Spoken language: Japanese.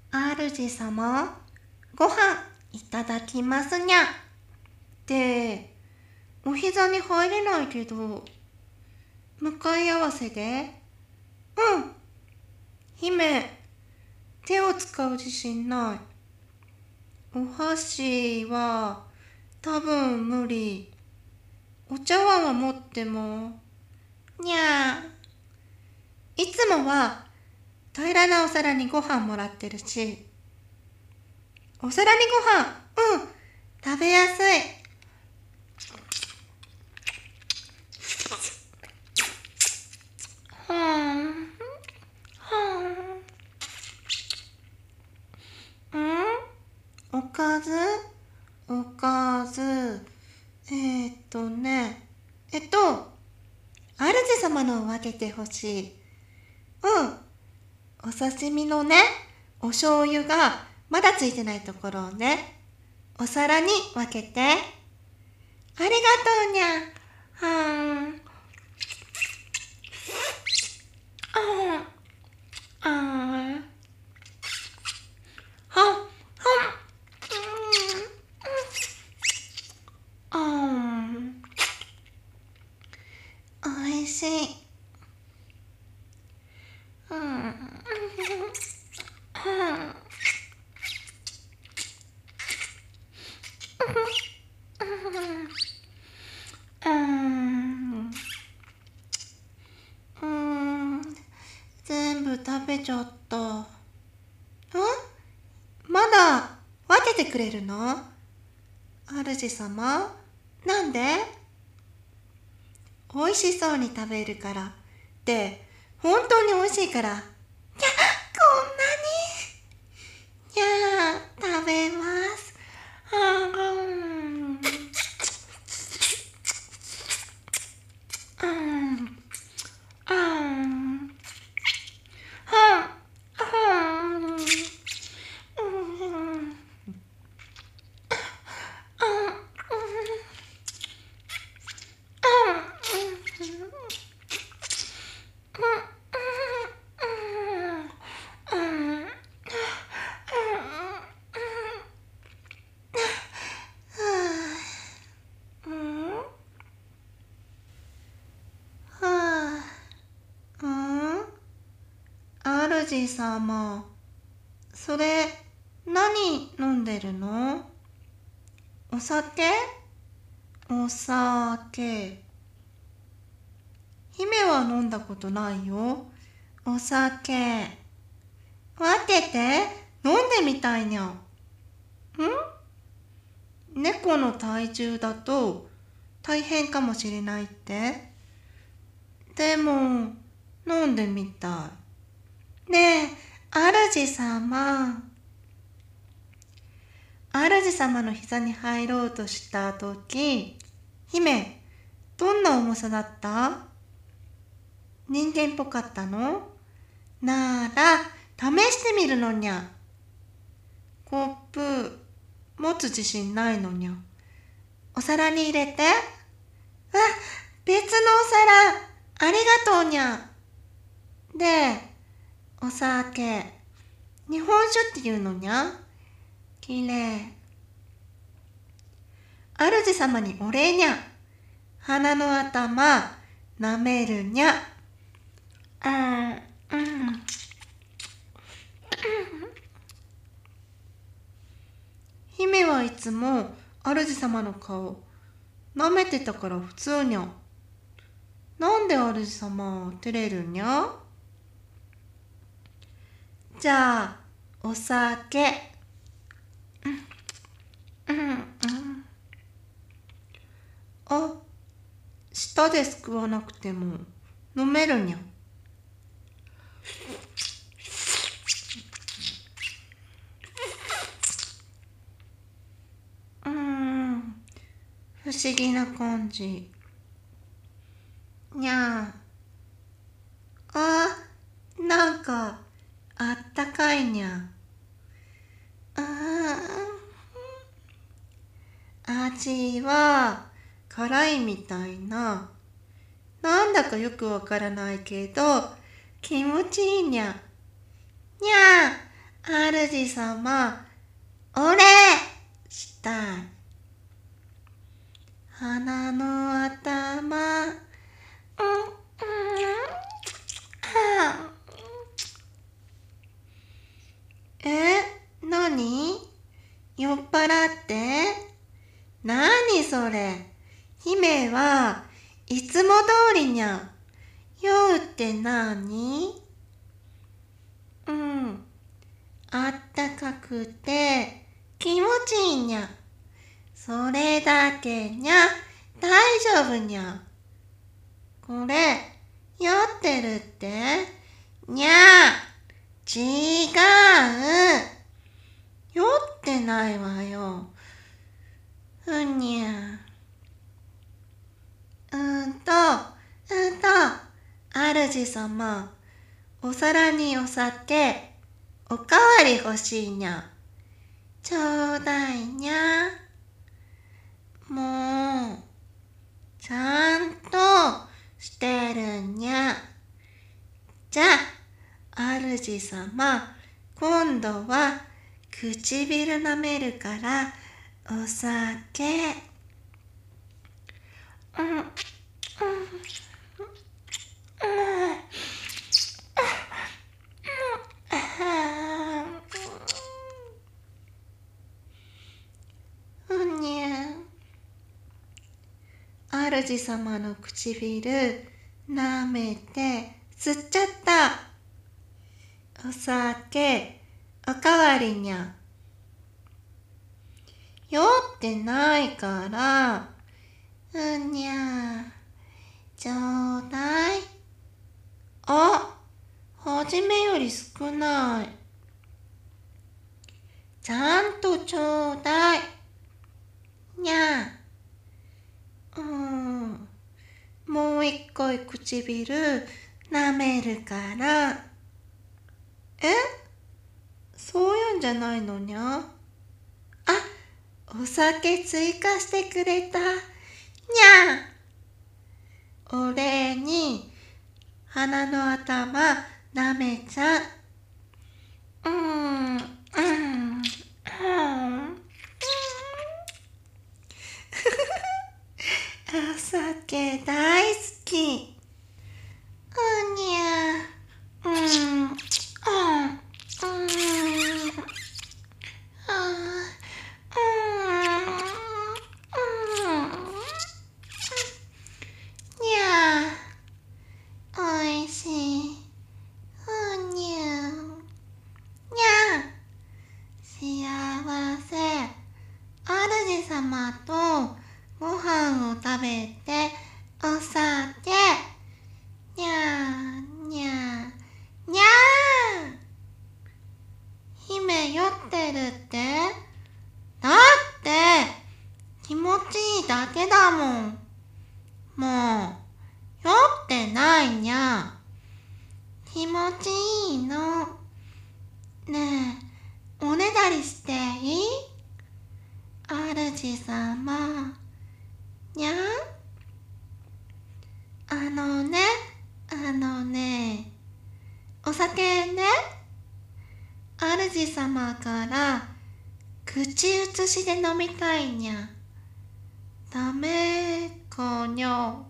主様、ご飯いただきますにゃ。って、お膝に入れないけど、向かい合わせで。うん。姫、手を使う自信ない。お箸は多分無理。お茶碗は持っても。にゃー。いつもは平らなお皿にご飯もらってるし。お皿にご飯、食べやすい。はん、はん。おかずおかず。ね。主様のを分けてほしい。お刺身のね、お醤油がまだついてないところをね、お皿に分けて。ありがとうにゃ。はん。あん。はん。おいしい。全部食べちゃった。まだ分けてくれるの？主様？なんで？美味しそうに食べるから。で、本当に美味しいから。こんなに？食べます。主様、それ何飲んでるの？お酒？お酒。姫は飲んだことないよ。お酒。分けて飲んでみたいにゃ。猫の体重だと大変かもしれないって。でも飲んでみたい。ねえ、主様。主様の膝に入ろうとしたとき、姫、どんな重さだった？人間っぽかったの？なら、試してみるのにゃ。コップ、持つ自信ないのにゃ。お皿に入れて。別のお皿、ありがとうにゃ。で、お酒、日本酒っていうのにゃ。きれい。主様にお礼にゃ。鼻の頭、舐めるにゃ。姫はいつも主様の顔舐めてたから普通にゃ。なんで主様照れるにゃ？じゃあお酒。舌ですくわなくても飲めるにゃ。不思議な感じ。にゃなんかあったかいにゃ。味は辛いみたいな。なんだかよくわからないけど気持ちいいにゃ。にゃ主様、お礼したい。鼻の頭、何？酔っ払って？何それ？姫はいつも通りにゃ。酔うって何？あったかくて気持ちいいにゃ。それだけにゃ。大丈夫にゃ。これ、酔ってるって？にゃ。違う。酔ってないわよ。ふにゃ。主様、お皿にお酒、おかわり欲しいにゃ。ちょうだいにゃ。もう、ちゃんとしてるにゃ。じゃあ、主様、今度は唇舐めるからお酒。主様の唇舐めて吸っちゃった。お酒おかわりにゃ。酔ってないから、にゃ。ちょうだい。あ、はじめより少ない。ちゃんとちょうだい。にゃ。もう一回唇舐めるから。そういうんじゃないのにゃ。お酒追加してくれた。にゃ。お礼に鼻の頭舐めちゃう。お酒大好き。にゃ。にゃ。おいしい。にゃ。にゃ。幸せ。主様とご飯を食べてお酒。にゃーにゃーにゃー。姫酔ってるって？だって気持ちいいだけだもん。もう酔ってないにゃ。気持ちいいの。ねえ、おねだりしていい？主様。にゃ。お酒ね、主様から口移しで飲みたいにゃ。ダメかにゃ。